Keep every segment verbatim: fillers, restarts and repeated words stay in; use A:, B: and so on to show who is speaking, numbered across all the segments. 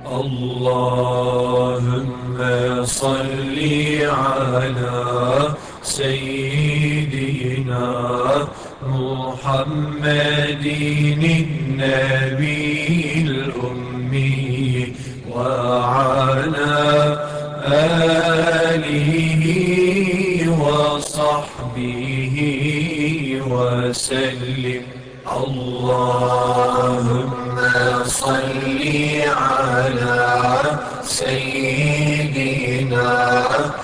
A: Allahümme salli ala seyyidina Muhammedin nebil ummi ve ala alihi ve sahbihi ve sellim. Allahümme salli ala seyyidina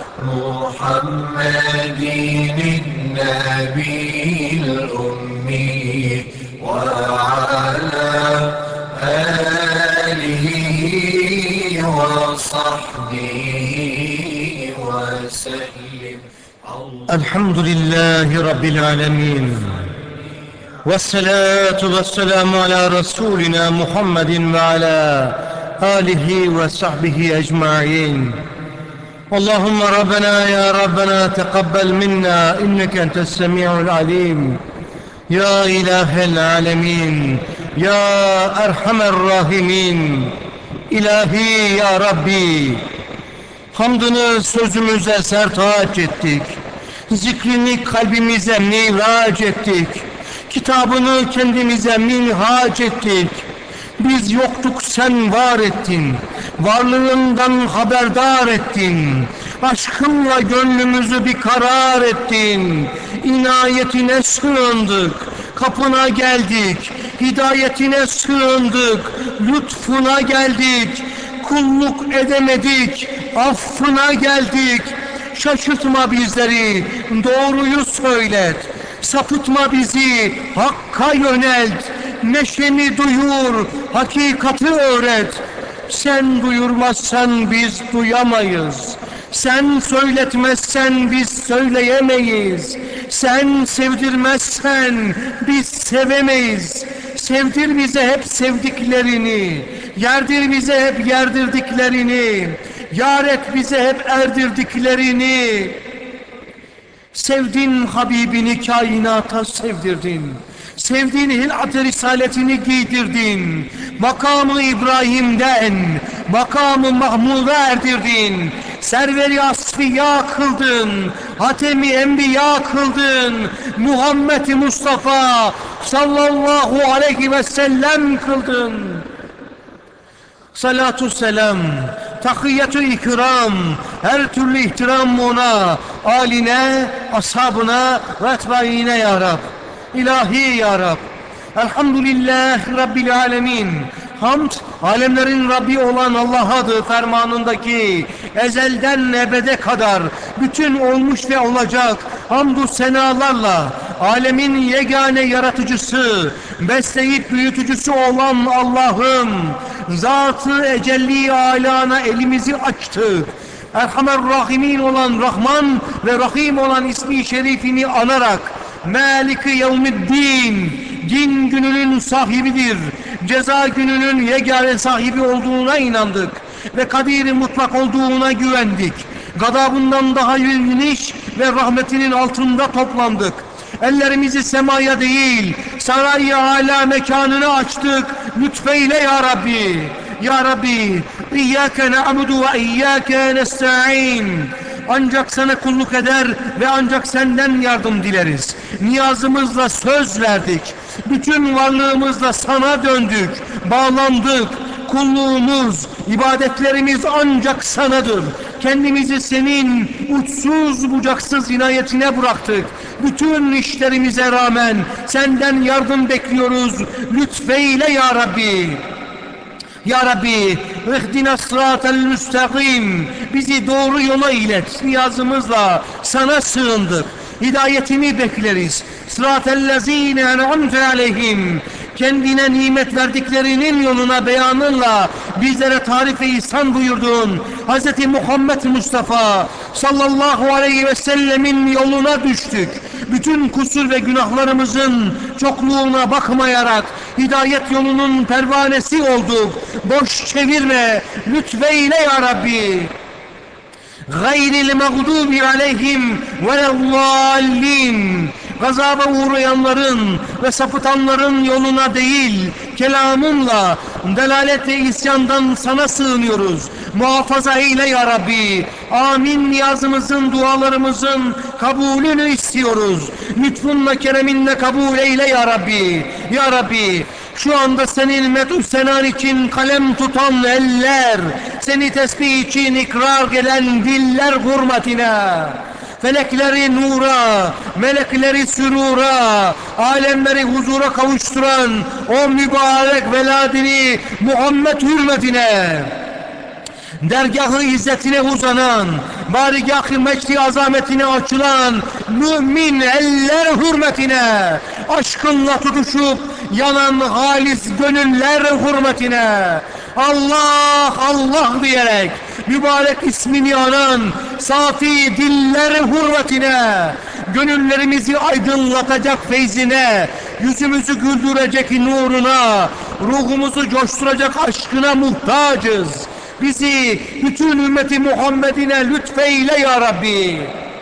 A: Muhammedin nebil ummi ve ala alihi ve sahbihi ve sellim.
B: Elhamdülillahi Rabbil alemin. Vessalatu vesselamu ala Resulina Muhammedin ve ala alihi ve sahbihi ecmain. Allahümme Rabbena ya Rabbena teqabbel minna inneke entes semi'ul alim. Ya ilahel alemin, ya erhamer rahimin. İlahi ya Rabbi, hamdını sözümüze sertaç ettik, zikrini kalbimize miraç ettik, kitabını kendimize minhac ettik. Biz yoktuk, sen var ettin, varlığından haberdar ettin, aşkınla gönlümüzü bir karar ettin. İnayetine sığındık, kapına geldik, hidayetine sığındık, lütfuna geldik, kulluk edemedik, affına geldik. Şaşırtma bizleri, doğruyu söylet, sapıtma bizi, hakka yönelt, neşeni duyur, hakikati öğret. Sen duyurmazsan biz duyamayız, sen söyletmezsen biz söyleyemeyiz, sen sevdirmezsen biz sevemeyiz. Sevdir bize hep sevdiklerini, yerdir bize hep yerdirdiklerini, yar et bize hep erdirdiklerini. Sevdin Habibini kainata sevdirdin, sevdiğin hilat-ı risaletini giydirdin, makamı İbrahim'den makamı Mahmud'a erdirdin, serveri asfiya kıldın, hatemi enbiya kıldın, Muhammed Mustafa sallallahu aleyhi ve sellem kıldın. Salatu selam, tahiyyatü ikram, her türlü ihtiram ona, aline, ashabına ve etbaine ya Rab. İlahi ya Rab. Elhamdülillah Rabbil alemin. Hamd, alemlerin Rabbi olan Allah'adır fermanındaki ezelden ebede kadar bütün olmuş ve olacak hamdü senalarla alemin yegane yaratıcısı, besleyip büyütücüsü olan Allah'ım, Zat-ı Ecelli Alâ'na elimizi açtık. Erhamer Rahimin olan Rahman ve Rahim olan ismi şerifini anarak Mâlik-i Yevmiddin, din gününün sahibidir, ceza gününün yegane sahibi olduğuna inandık ve kadir-i mutlak olduğuna güvendik. Gadabından daha geniş ve rahmetinin altında toplandık. Ellerimizi semaya değil, saray-ı âlâ mekanını açtık. Lütfeyle ya Rabbi. Ya Rabbi, İyyâke na'budu ve İyyâke nesta'in. Ancak sana kulluk eder ve ancak senden yardım dileriz. Niyazımızla söz verdik. Bütün varlığımızla sana döndük, bağlandık. Kulluğumuz, ibadetlerimiz ancak sanadır. Kendimizi senin uçsuz bucaksız inayetine bıraktık. Bütün işlerimize rağmen senden yardım bekliyoruz. Lütfeyle ya Rabbi. Ya Rabbi, ihdina sıratel müstakim, bizi doğru yola ilet. Niyazımızla sana sığındık. Hidayetini bekleriz. Sıratellezine en'amte aleyhim, kendine nimet verdiklerinin yoluna beyanınla bizlere tarif-i ihsan buyurduğun Hz. Muhammed Mustafa sallallahu aleyhi ve sellemin yoluna düştük. Bütün kusur ve günahlarımızın çokluğuna bakmayarak hidayet yolunun pervanesi olduk. Boş çevirme, lütfeyle ya Rabbi. Gayril mağdubi aleyhim velezzallin. Gazaba uğrayanların ve sapıtanların yoluna değil, kelamınla delalet ve isyandan sana sığınıyoruz. Muhafaza eyle ya Rabbi. Amin. Niyazımızın, dualarımızın kabulünü istiyoruz. Lütfunla, kereminle kabul eyle ya Rabbi. Ya Rabbi, şu anda senin med'u senan için kalem tutan eller, seni tesbih için ikrar eden diller hürmetine, felekleri nura, melekleri sürura, alemleri huzura kavuşturan o mübarek veladini Muhammed hürmetine, dergahı izzetine uzanan, barigah-ı mecdi azametine açılan mümin eller hürmetine, aşkınla tutuşup yanan halis gönüller hürmetine, Allah Allah diyerek mübarek ismini anan safi diller hürmetine, gönüllerimizi aydınlatacak feyzine, yüzümüzü güldürecek nuruna, ruhumuzu coşturacak aşkına muhtacız. Bizi bütün ümmeti Muhammed'ine lütfeyle ya Rabbi.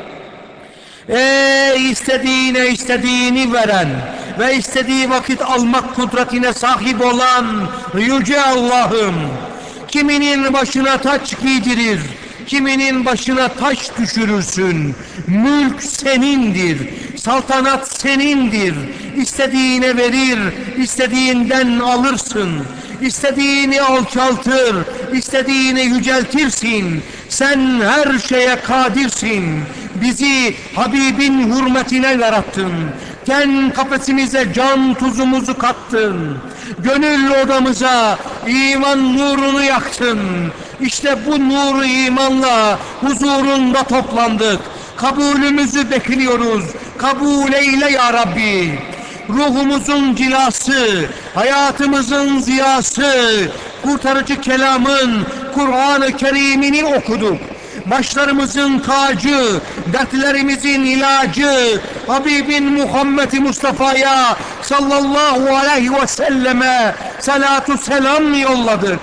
B: Ey istediğine istediğini veren ve istediği vakit almak kudretine sahip olan Yüce Allah'ım, kiminin başına taç giydirir, kiminin başına taş düşürürsün. Mülk senindir, saltanat senindir. İstediğine verir, istediğinden alırsın. İstediğini alçaltır, istediğini yüceltirsin. Sen her şeye kadirsin. Bizi Habibin hürmetine yarattın. Ten kafesimize can tuzumuzu kattın. Gönül odamıza iman nurunu yaktın. İşte bu nuru imanla huzurunda toplandık. Kabulümüzü bekliyoruz. Kabul eyle ya Rabbi. Ruhumuzun cilası, hayatımızın ziyası, kurtarıcı kelamın, Kur'an-ı Kerim'ini okuduk. Başlarımızın tacı, dertlerimizin ilacı, Habibin Muhammed Mustafa'ya sallallahu aleyhi ve selleme salatu selam yolladık.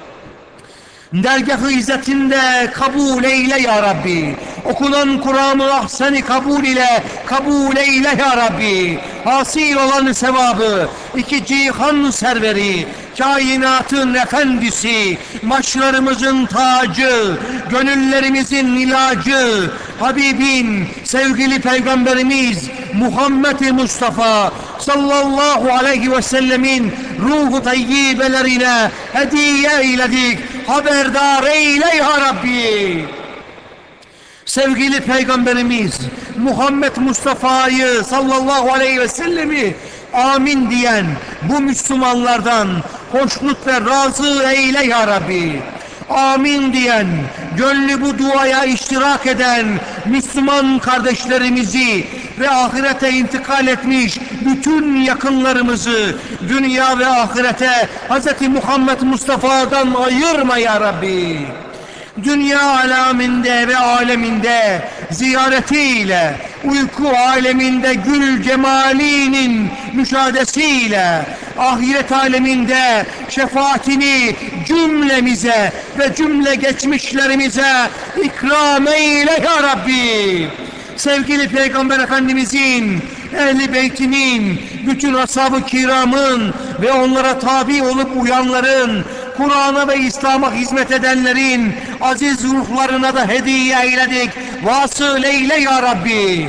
B: Dergah-ı izzetinde kabul eyle ya Rabbi. Okunan Kur'an-ı ahseni kabul ile kabul eyle ya Rabbi. Hasil olan sevabı, iki cihan serveri, kainatın efendisi, başlarımızın tacı, gönüllerimizin ilacı, Habibin, sevgili Peygamberimiz Muhammed Mustafa sallallahu aleyhi ve sellemin ruhu tayyibelerine hediye eyledik. Haberdar eyle ya Rabbi. Sevgili Peygamberimiz Muhammed Mustafa'yı sallallahu aleyhi ve sellemi amin diyen bu Müslümanlardan hoşnut ve razı eyle ya Rabbi. Amin diyen, gönlü bu duaya iştirak eden Müslüman kardeşlerimizi ve ahirete intikal etmiş bütün yakınlarımızı dünya ve ahirete Hz. Muhammed Mustafa'dan ayırma ya Rabbi. Dünya aleminde ve aleminde ziyaretiyle, uyku aleminde gül cemalinin müşahadesiyle, ahiret aleminde şefaatini cümlemize ve cümle geçmişlerimize ikram eyle ya Rabbi. Sevgili Peygamber Efendimizin, Ehl-i Beytinin, bütün ashab-ı kiramın ve onlara tabi olup uyanların, Kur'an'a ve İslam'a hizmet edenlerin aziz ruhlarına da hediye eyledik. Vasıl eyle ya Rabbi.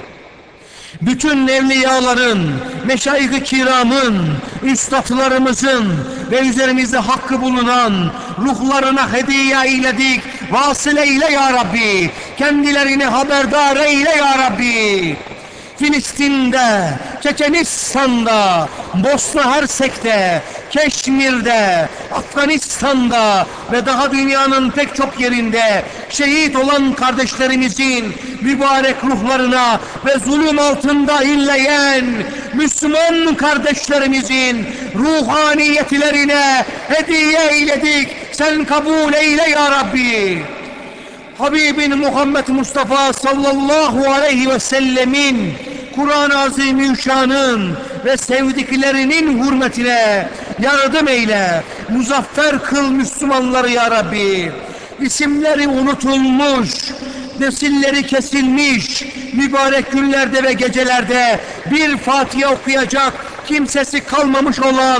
B: Bütün evliyaların, meşayih-i kiramın, üstadlarımızın ve üzerimizde hakkı bulunan ruhlarına hediye eyledik. Vasıl eyle ya Rabbi. Kendilerini haberdar eyle ya Rabbi. Filistin'de, Çeçenistan'da, Bosna Hersek'te, Keşmir'de, Afganistan'da ve daha dünyanın pek çok yerinde şehit olan kardeşlerimizin mübarek ruhlarına ve zulüm altında inleyen Müslüman kardeşlerimizin ruhaniyetlerine hediye eyledik. Sen kabul eyle ya Rabbi. Habibin Muhammed Mustafa sallallahu aleyhi ve sellemin Kur'an-ı Azimüşşan'ın ve sevdiklerinin hürmetine yardım eyle. Muzaffer kıl Müslümanları ya Rabbi. İsimleri unutulmuş, nesilleri kesilmiş, mübarek günlerde ve gecelerde bir Fatiha okuyacak kimsesi kalmamış olan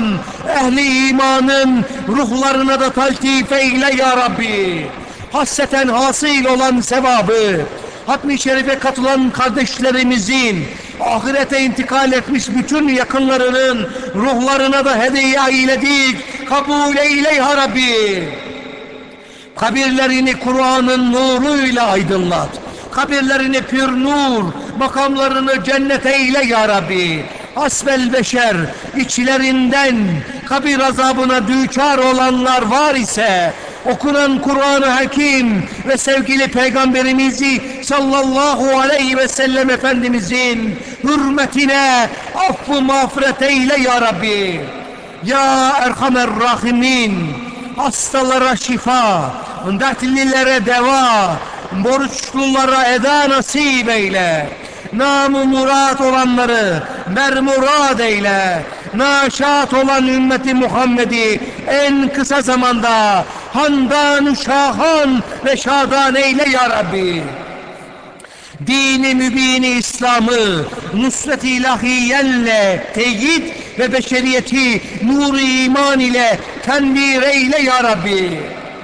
B: ehli imanın ruhlarına da taltif eyle ya Rabbi. Hasreten hasıl olan sevabı, hatmi şerife katılan kardeşlerimizin, ahirete intikal etmiş bütün yakınlarının ruhlarına da hediye eyledik. Kabul eyle ya Rabbi. Kabirlerini Kur'an'ın nuruyla aydınlat. Kabirlerini pür nur, makamlarını cennet eyle ya Rabbi. Hasbel beşer, içlerinden kabir azabına düçar olanlar var ise, okunan Kur'an-ı Hakim ve sevgili Peygamberimizi sallallahu aleyhi ve sellem Efendimizin hürmetine affı mağfiret eyle ya Rabbi. Ya Erhamer Rahimin, hastalara şifa, dertlilere deva, borçlulara eda nasip eyle. Nam-ı murad olanları mermurad eyle. Naşat olan ümmeti Muhammed'i en kısa zamanda handan şahan ve şadan eyle ya Rabbi. Dini mübini İslam'ı nusret-i ilahiyenle teyit ve beşeriyeti nur-i iman ile tenvir eyle ya Rabbi.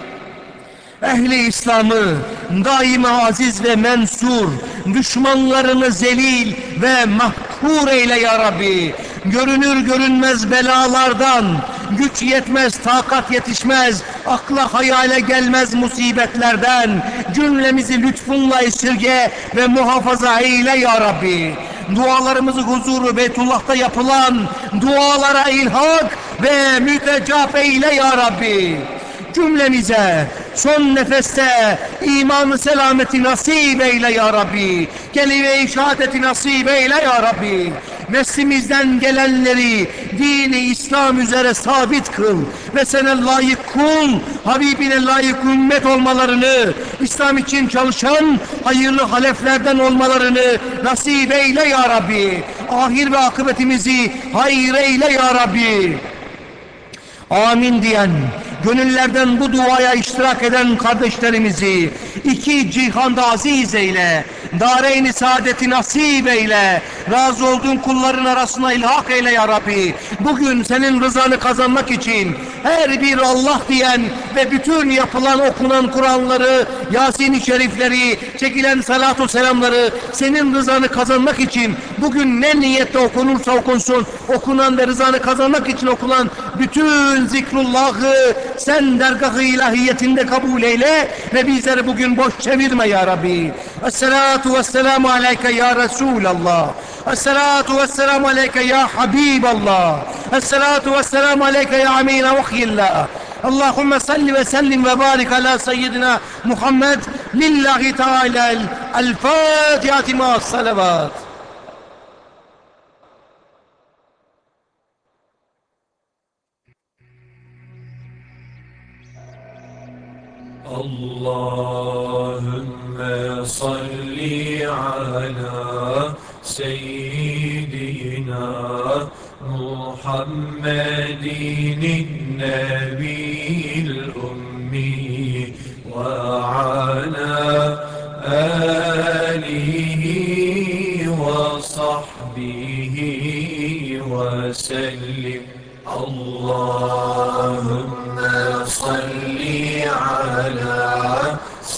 B: Ehli İslam'ı daima aziz ve mensur, düşmanlarını zelil ve mahkur eyle ya Rabbi. Görünür görünmez belalardan, güç yetmez, takat yetişmez, akla hayale gelmez musibetlerden cümlemizi lütfunla esirge ve muhafaza eyle ya Rabbi. Dualarımızı huzuru Beytullah'ta yapılan dualara ilhak ve mütecap eyle ya Rabbi. Cümlemize son nefeste imanı selameti nasip eyle ya Rabbi. Kelime-i şehadeti nasip eyle ya Rabbi. Neslimizden gelenleri dini İslam üzere sabit kıl ve sana layık kul, Habibine layık ümmet olmalarını, İslam için çalışan hayırlı haleflerden olmalarını nasip eyle ya Rabbi. Ahir ve akıbetimizi hayır eyle ya Rabbi. Amin diyen, gönüllerden bu duaya iştirak eden kardeşlerimizi iki cihanda aziz eyle, dâreyn-i saadeti nasip eyle, razı olduğun kulların arasına ilhak eyle ya Rabbi. Bugün senin rızanı kazanmak için her bir Allah diyen ve bütün yapılan okunan Kur'anları, Yasin-i Şerifleri, çekilen salatu selamları senin rızanı kazanmak için bugün ne niyette okunursa okunsun, okunan ve rızanı kazanmak için okunan bütün zikrullahı sen dergah-ı ilahiyetinde kabul eyle ve bizleri bugün boş çevirme ya Rabbi. Esselatu vesselamu aleyke ya Resulallah. Esselatu vesselamu aleyke ya Habiballah. Esselatu vesselamu aleyke ya amine vahyillah. Allahümme salli ve sellim ve barik ala seyyidina Muhammed. Lillahi Teala el-Fatihati ma'as salavat.
A: Allahümme salli ala seyyidina Muhammedin nebil ummi ve ala alihi ve sahbihi ve sellim. Allahümme salli ala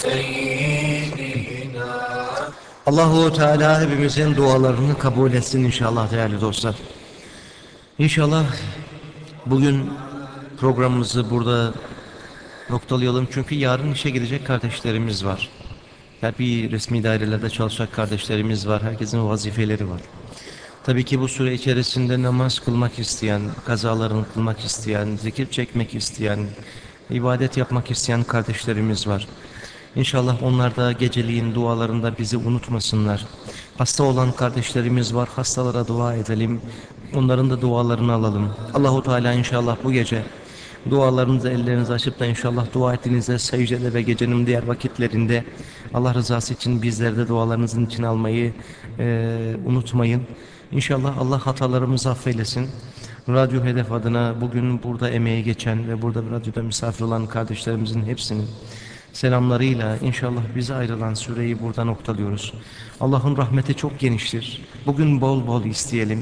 A: seyyidina.
B: Allahu Teala hepimizin dualarını kabul etsin inşallah değerli dostlar. İnşallah bugün programımızı burada noktalayalım çünkü yarın işe gidecek kardeşlerimiz var. Her bir resmi dairelerde çalışacak kardeşlerimiz var. Herkesin vazifeleri var. Tabii ki bu süre içerisinde namaz kılmak isteyen, kazalarını kılmak isteyen, zikir çekmek isteyen, ibadet yapmak isteyen kardeşlerimiz var. İnşallah onlar da geceliğin dualarında bizi unutmasınlar. Hasta olan kardeşlerimiz var, hastalara dua edelim. Onların da dualarını alalım. Allahu Teala inşallah bu gece dualarınızı ellerinizi açıp da inşallah dua ettiğinizde secdede ve gecenin diğer vakitlerinde Allah rızası için bizleri de dualarınızın için almayı e, unutmayın. İnşallah Allah hatalarımızı affeylesin. Radyo Hedef adına bugün burada emeği geçen ve burada bir radyoda misafir olan kardeşlerimizin hepsinin selamlarıyla inşallah bize ayrılan süreyi burada noktalıyoruz. Allah'ın rahmeti çok geniştir. Bugün bol bol isteyelim.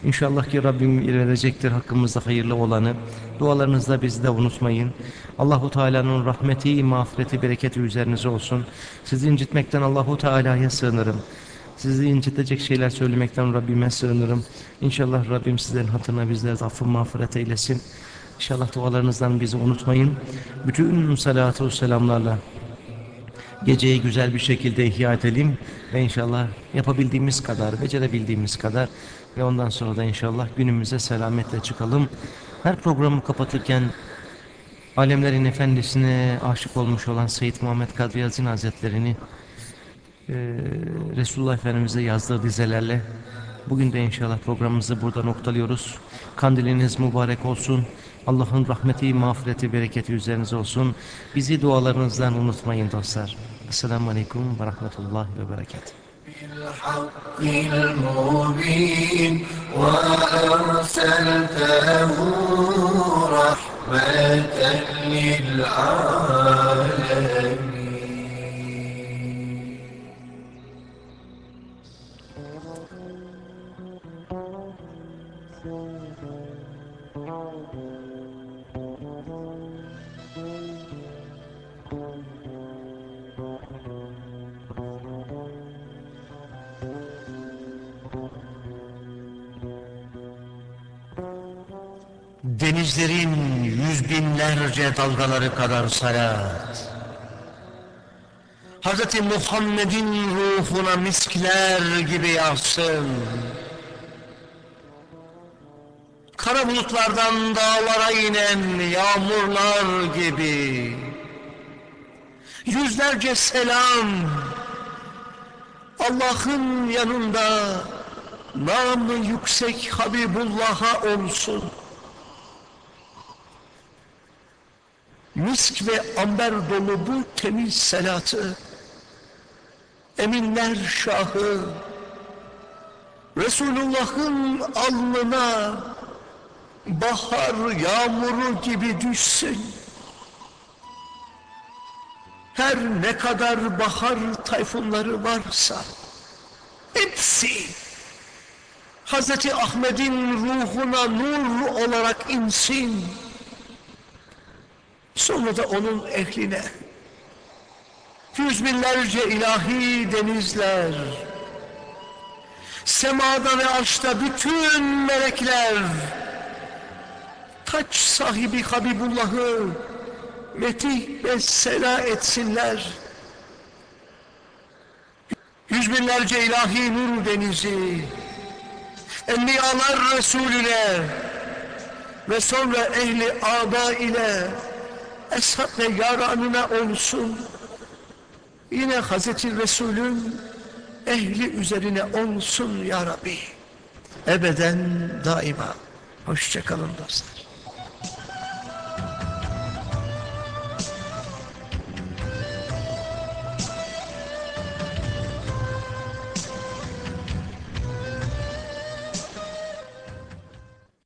B: İnşallah ki Rabbim verecektir hakkımızda hayırlı olanı. Dualarınızda bizi de unutmayın. Allahu Teala'nın rahmeti, mağfireti, bereketi üzerinize olsun. Sizi incitmekten Allahu Teala'ya sığınırım. Sizi incitecek şeyler söylemekten Rabbime sığınırım. İnşallah Rabbim sizlerin hatırına bizlere affı mağfiret eylesin. İnşallah dualarınızdan bizi unutmayın. Bütün salatu selamlarla geceyi güzel bir şekilde ihya edelim ve inşallah yapabildiğimiz kadar, becerebildiğimiz kadar ve ondan sonra da inşallah günümüze selametle çıkalım. Her programı kapatırken alemlerin efendisine aşık olmuş olan Seyyid Muhammed Kadri Yazin Hazretlerini e, Resulullah Efendimiz'e yazdığı dizelerle bugün de inşallah programımızı burada noktalıyoruz. Kandiliniz mübarek olsun. Allah'ın rahmeti, mağfireti, bereketi üzerinize olsun. Bizi dualarınızdan unutmayın dostlar. Esselamu Aleyküm ve Rahmetullahi ve Berekatuhu.
A: بالحق المبين وأرسلته رحمة للعالمين.
B: Denizlerin yüz binlerce dalgaları kadar salat, Hz. Muhammed'in ruhuna miskler gibi yağsın. Kara bulutlardan dağlara inen yağmurlar gibi yüzlerce selam Allah'ın yanında namı yüksek Habibullah'a olsun. Misk ve amber dolu bu temiz selatı eminler şahı Resulullah'ın alnına bahar yağmuru gibi düşsün. Her ne kadar bahar tayfunları varsa hepsi Hazreti Ahmet'in ruhuna nur olarak insin. Sonra da onun ehline yüz binlerce ilahi denizler, semada ve arşta bütün melekler, taç sahibi Habibullah'ı metih ve sela etsinler. Yüz binlerce ilahi nur denizi, Enbiyalar Resulüne ve sonra ehli âbâ ile eshab ve yaranına olsun. Yine Hazreti Resul'ün ehli üzerine olsun ya Rabbi. Ebeden daima. Hoşça kalın dostlar.